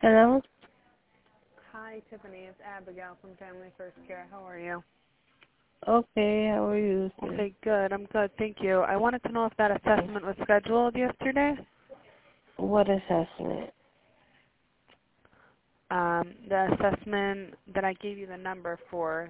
Hello? Hi, Tiffany. It's Abigail from Family First Care. How are you? Okay, how are you? Okay, good. I'm good. Thank you. I wanted to know if that assessment was scheduled yesterday. What assessment? The assessment that I gave you the number for.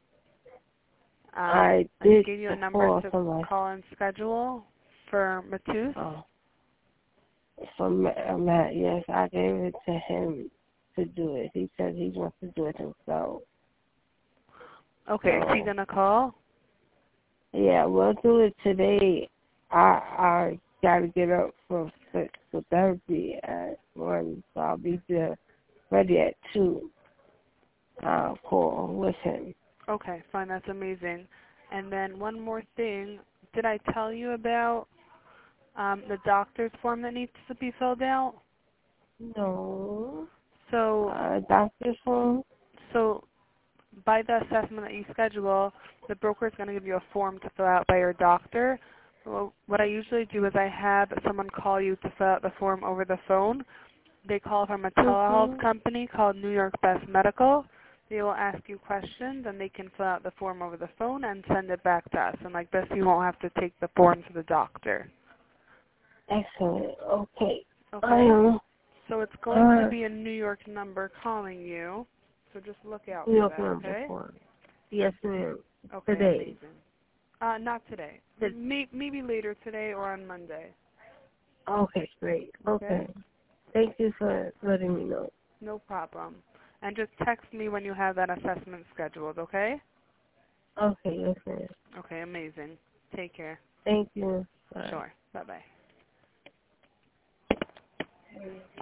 I I did gave you a number call to for my, call and schedule for Matus. for Matt, yes, I gave it to him to do it. He said he wants to do it himself. Okay, is he So, gonna call? yeah, we'll do it today. I gotta get up for therapy at 1, so I'll be there ready at 2. I'll call with him. Okay, fine. That's amazing. And then one more thing. Did I tell you about the doctor's form that needs to be filled out? No. So, Doctor's phone? so by the assessment that you schedule, the broker is going to give you a form to fill out by your doctor. Well, what I usually do is I have someone call you to fill out the form over the phone. They call from a telehealth company called New York Best Medical. They will ask you questions, and they can fill out the form over the phone and send it back to us. And like this, you won't have to take the form to the doctor. Excellent. Okay. Okay? So it's going to be a New York number calling you. So just look out New for York that, number okay? 4. Yes, ma'am. Okay, Today. amazing. Not today. Maybe later today or on Monday. Okay, great. Okay? Okay. Thank you for letting me know. No problem. And just text me when you have that assessment scheduled, okay? Okay, yes, ma'am. Okay, amazing. Take care. Thank you. Bye. Sure. Bye-bye.